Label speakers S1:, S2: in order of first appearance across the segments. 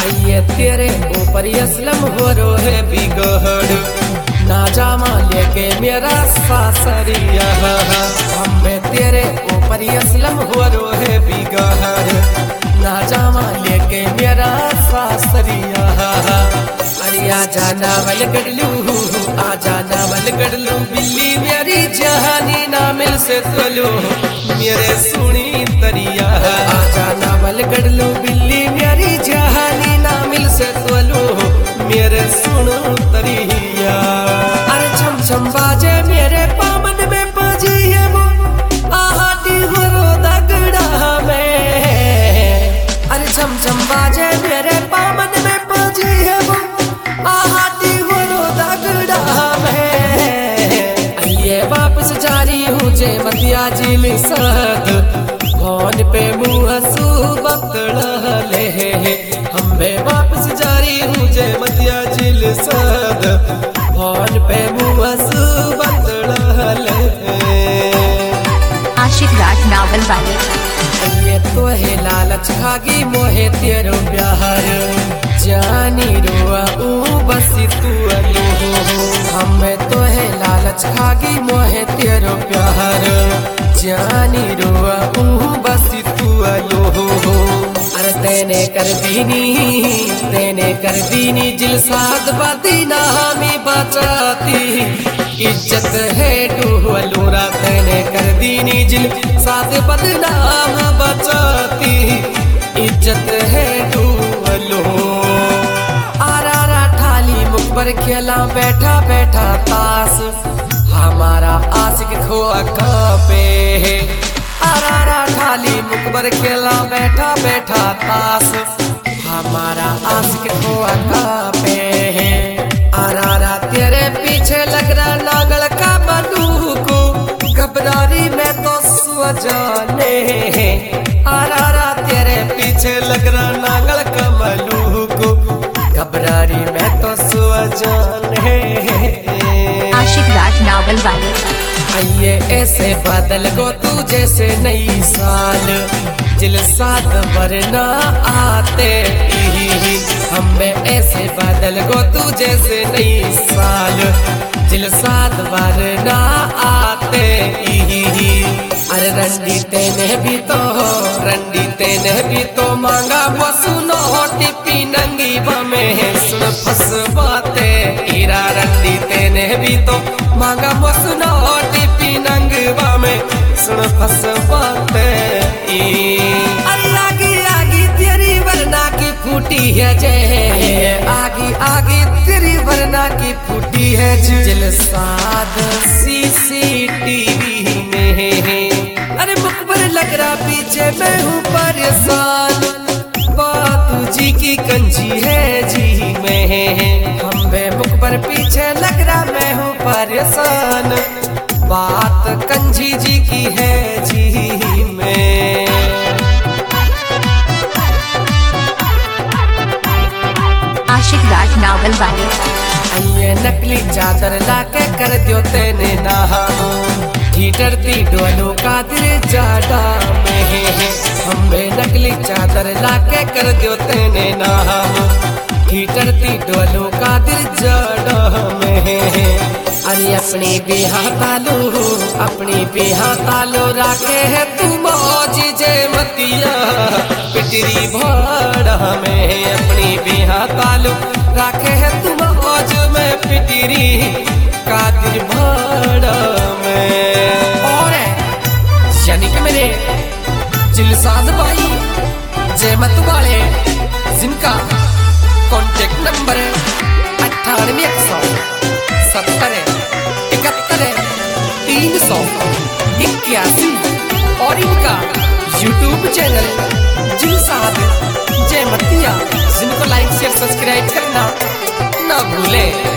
S1: आइए तेरे ऊपर असलम हो रो है बिगड़ ना जामा लेके मेरा सासरिया हमें तेरे ऊपर असलम हो रो है बिगड़ ना जामा लेके मेरा सासरिया अरे आजा नावल गड़लू आजा नावल गड़लू बिल्ली मेरी जहानी ना मिल से तोलो मेरे सुनी तरिया आजा नावल गड़लू बिल्ली मेरी जहानी ना मिल से तोलो मेरे सुनो तरिया अरे छम छम बाजे मेरे पामन में बाजे है वो आहाटी हो रो दगड़ा में अरे छम छम बाजे मेरे पामन में बाजे है वो आहाटी हो रो दगड़ा में आइए वापस जारी हूँ जे मतिया जिल साथ फोन पे मुँह सू बकड़ले हमें वापस जारी हूँ जे मतिया जिल साथ फोन पे मुँह सू बकड़ले
S2: आशिक राज नावल वाले
S1: ये तो है लालच खागी मोहे तेरो प्यार जानी रोआ बस तू अलो हमें तो है लालच खागी मोहे तेरो प्यार जानी रोआ बस तू अलो अरे तेने कर दीनी जिल साध बदीना हमें बचाती इज्जत है डूहलूरा तेने कर दीनी जिल साध बदनाम बचाती इज्जत है डूहलो आरा ठाली मुख पर खेला बैठा बैठा तास हमारा आशिक खोआ पे आरा ठाली मुख पर खेला बैठा बैठा तास हमारा आशिक खोआ पे आरा तेरे पीछे लग रहा नांगल का बंदूक घबरारी में तो जाने आरा तेरे पीछे लग रहा नांगल का मलूक घबरारी में तो जाने
S2: आशिक राज नावल वाले
S1: आइए ऐसे बादल गो तू जैसे नई साल जिल साथ वरना आते हमें ऐसे बादल गो तू जैसे नई साल जिल साथ वरना आते अरे रंडी तेने भी तो मांगा वो सुनो टिपी नंगी बमे सुन फस बाते हीरा रंडी तेने भी तो मांगा वो सुनो टिपी नंगवा में सुन फस बाते अरे आगी तेरी वरना की फूटी है जय आगी तेरी वरना की फूटी है जिल साध CCTV में अरे मुख पर लग रहा पीछे मैं हूँ परेशान बातू जी की कंजी है जी में हमें मुख पर पीछे लग रहा मैं हूँ परेशान बात कंजी जी की है जी में
S2: आशिक राज नावल वाले
S1: ये नकली चादर लाके कर दियो तेने नहामो हीटरती डोलो का दिल जाडा में हमें नकली चादर लाके कर दियो तेने नहामो हीटरती डोलो का दिल जाडा में अरे अपनी बिहा तालो राखे है तू मौज जे मतिया पिटरी भाड़ा में अपनी बिहा तालो राखे है तू मौज में पिटरी कादिर भाड़ा में और यानी कि मेरे जिलसाद भाई जयमत वाले जिनका कॉन्टेक्ट नंबर 987171 और इनका YouTube चैनल जिलसाद जयमतिया जिनको लाइक शेयर सब्सक्राइब करना ना भूलें।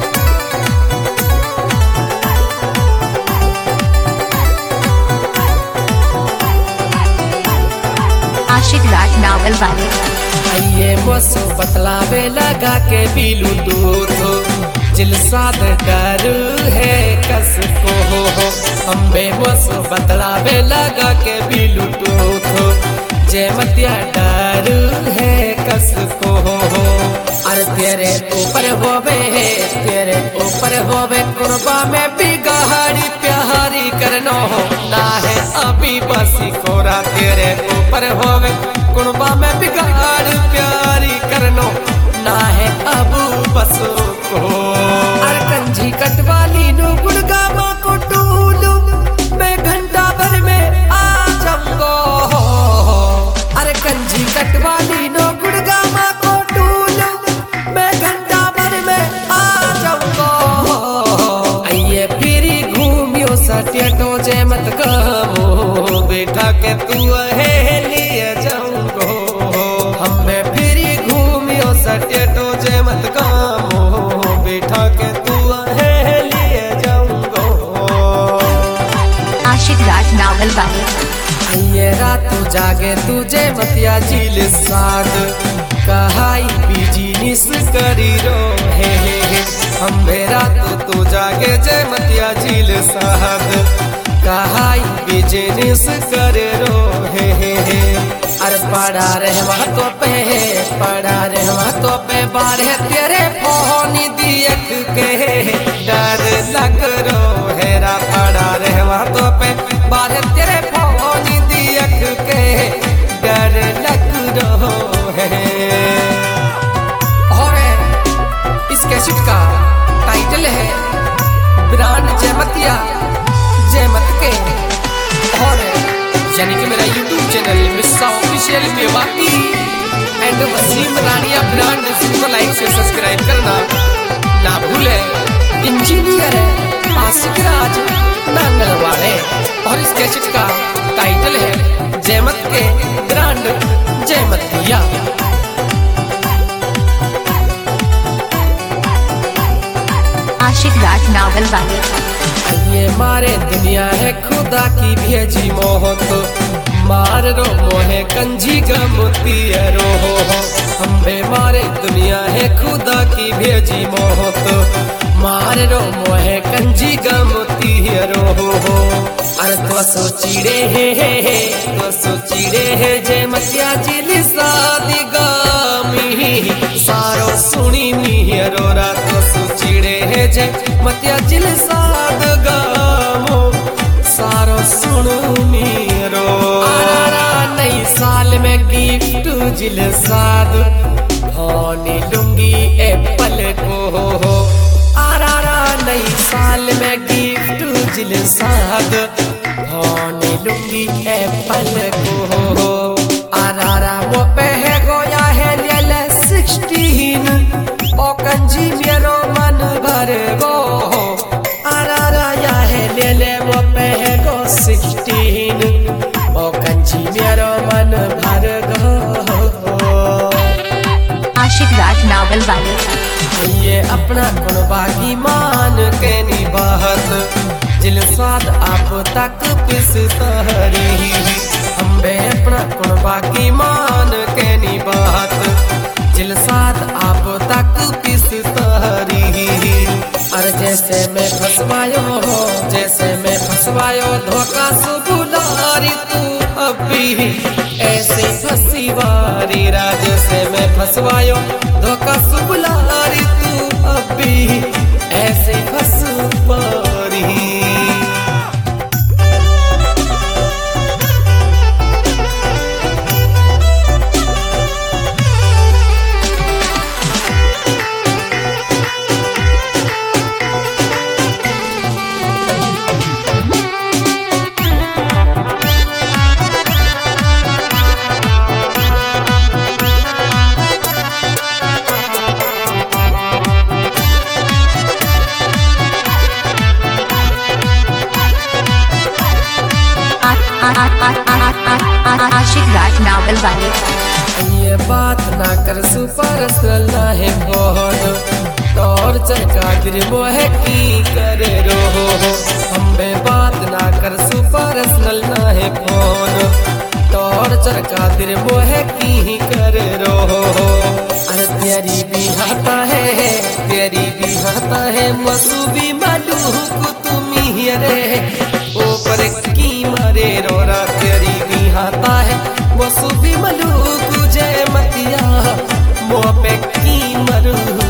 S2: आशिक राज नावल वाले
S1: आइए बसो बतलावे लगा के पीलू दूध जिलसाद डर है कस को अम्बे बसो बतलावे लगा के पीलू दूध जयमतिया डर है कस को तेरे ऊपर होवे तेरे ऊपर होवे कुर्बा में बिगाड़ी प्यारी करनो ना है अभी बसी कोरा तेरे ऊपर होवे कुर्बा में बिगाड़ प्यारी करनो ना है अबू बसो को कंजी कटवाली नु गुड़गामा को टूलू मैं घंटा भर में आ जाऊंगो अरे कंजी कटवाली नो गुड़गामा को टूलू मैं घंटा भर में आ जाऊंगो आइए फिरी घूमियो सटेटो जे मत कहो बेटा के तू है लिए जाऊंगो हमें फिरी घूमियो सटेटो जे मत कहो बेटा के तू है लिए जाऊंगो
S2: आशिक राज नावल वाले
S1: ये रात जागे तुझे मतिया झील साद कहाई बिजनिस करी रो हे हम रात तू जागे जय मतिया झील साद कहाई बिजनिस करे रो हे अरे पड़ा रहवा तो पे बारे तेरे फोन दियक के डर लग रो हेरा पड़ा रहवा तो पे बारे तेरे फोन दियक के डर लग रो है और इस कैसेट का टाइटल है ब्रांड जयमतिया जयमत के और यानी कि मेरा YouTube channel Missa official Mewati and Wasim Rania brand इसको लाइक से सब्सक्राइब करना ना भूले। इंजीनियर है आशिक राज नांगलवाड़े और इस कैसेट का टाइटल है जयमत के ब्रांड जयमतिया।
S2: आशिक राज नावल वाले
S1: ये मारे दुनिया है खुदा की भेजी मोहत मार रो मोहे कंजी गमती रो हम्बे मारे दुनिया है खुदा की भेजी मोहत मार रो मोहे कंजी गमती रो अरे तो सोचिड़े है जय मतिया जिल सादी गामी सारो सुनी मिहरो रात सोचिड़े है जय मतिया जिल साद गामो सारो सुनो मेरो नई साल में गिफ्ट जिल साद फोनी लूंगी एप्पल को आरारा नई साल में गिफ्ट जिल साद फोनी लूंगी एप्पल को आरारा वो पह गोया है ले 16 ओ कंजी मेरो मन भर गो आरारा या है ले वो पह गो 16 ओ कंजी मेरो मन भर गो
S2: आशिक राज नावल वाले
S1: ये अपना कौन बाकी मान के निभात जिल स्वाद आप तक पिस तहरी हम्बे अपना कौन बाकी मान के निभात जिल साथ आप तक पिस तहरी अरे जैसे मैं फसवायो धोखा सुबुलारी तू अभी ऐसे फंसी वारी राजे से मैं फसवायो धोखा सुबुलारी तू अभी ऐसे फंसवारी।
S2: आशिक राज नावल वाले
S1: ये बात ना कर सुपर ना है बहुत और चरका गिर मोहे की करे रो हमें बात ना कर सुपर ना है फोन और चरका दिल मोहे की करे रो अरे तेरी भी हाथा है मसूबी मालूक तुम्ही रे ऊपर की मारे रोरा तेरी भी हाथा है मसूबी मालूक जय मतिया मुँह पे की मरू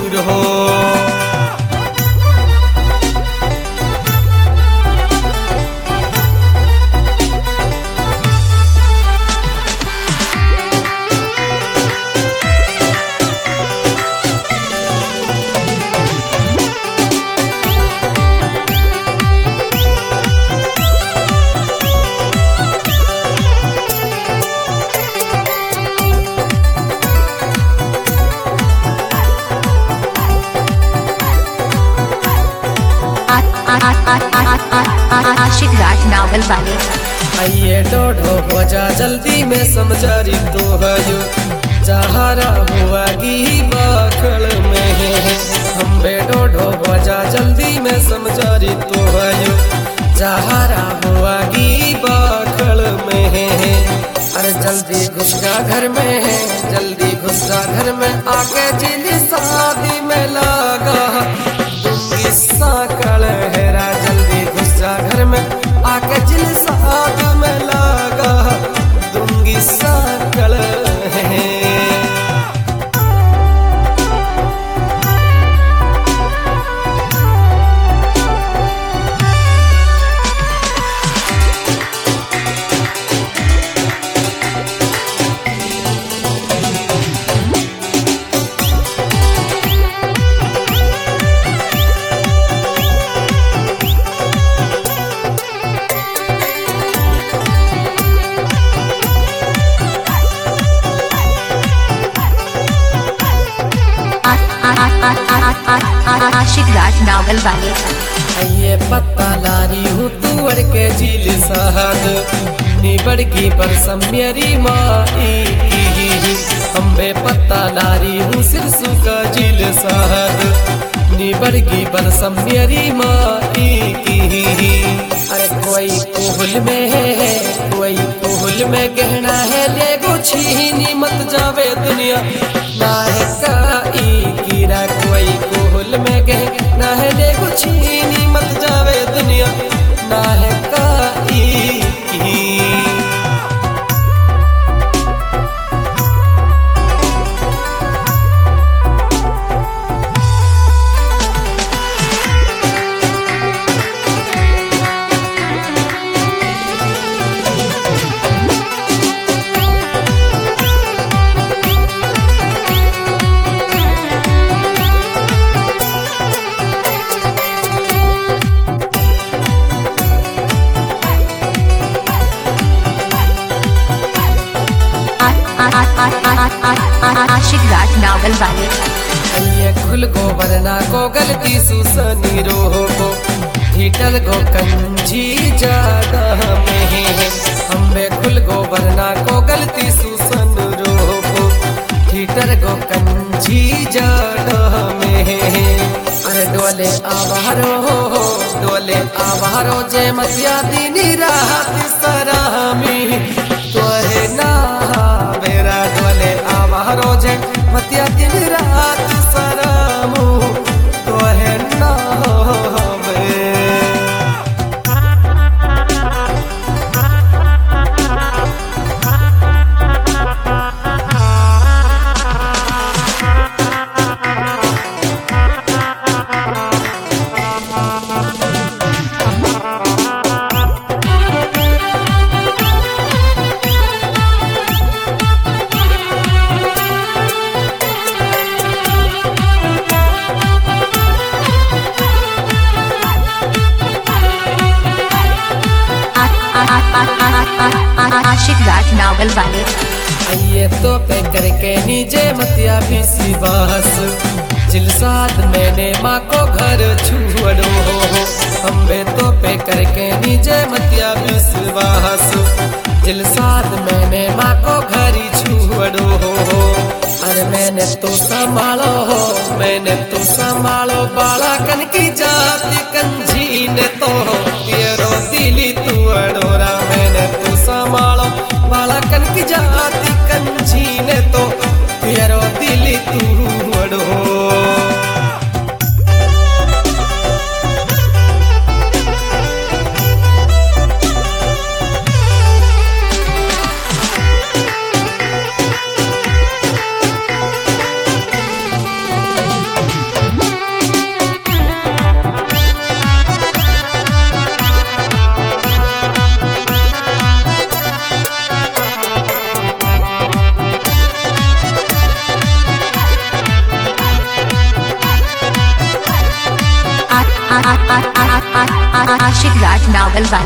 S2: आशिक राज नावल वाले।
S1: आइए डोढ़ो हो जा जल्दी में समझारी तो हयो जहारा हुआ गी बाखल में हम डोढ़ो हो जा जल्दी में समझारी तो हयो जहारा हुआ गी बाखल में। अरे जल्दी घुस जा घर में जल्दी घुस जा घर में आके जिली शादी में लगा दूंगी साकल हेरा जल्दी घुस जा घर में आके जिली शादी में लगा दूंगी साकल है।
S2: आशिक राज नावल वाले।
S1: ये पत्ता लारी हूँ तुअर के झील सहद निबड़ की परसम मेरी माई की अम्बे पत्ता लारी हूँ सिरसू का झील सहद निबड़ की परसम मेरी माई की। अरे कोई कोहल में है कोई कोहल में गहना है ले गो छीनी मत जावे दुनिया ना है काई कीरा कोई कोहल में गहना है ले गो छीनी मत जावे दुनिया ना है काई की।
S2: आशिक राज नावल वाले।
S1: ये खुल को वरना को गलती सुसनी रोह को हिटल को कंजी ज्यादा में हमें खुल को वरना को गलती सुसन रोह को हिटल को कंजी ज्यादा में। अरे डोले आवारो जे मतिया दीनी रात सरामी तोहे ना बेरा डोले आवारो जे मतिया दिन रात सरामू तोहे ना
S2: आशिक राज नावल वाले।
S1: ये तो पे करके नीचे मतिया भी सिवास जिलसाद मैंने माँ को घर छुड़ो हम्बे तो पे करके नीचे मतिया भी सिवास जिलसाद मैंने माँ को घर छुड़ो। अरे मैंने तो संभालो बाला कन की जाति कंजी ने तो तेरो दिली तू अडोरा मैंने तो संभालो बाला कन की जाति कंजी ने तो तेरो दिली तू अडो।
S2: आशिक राज नावल वाले।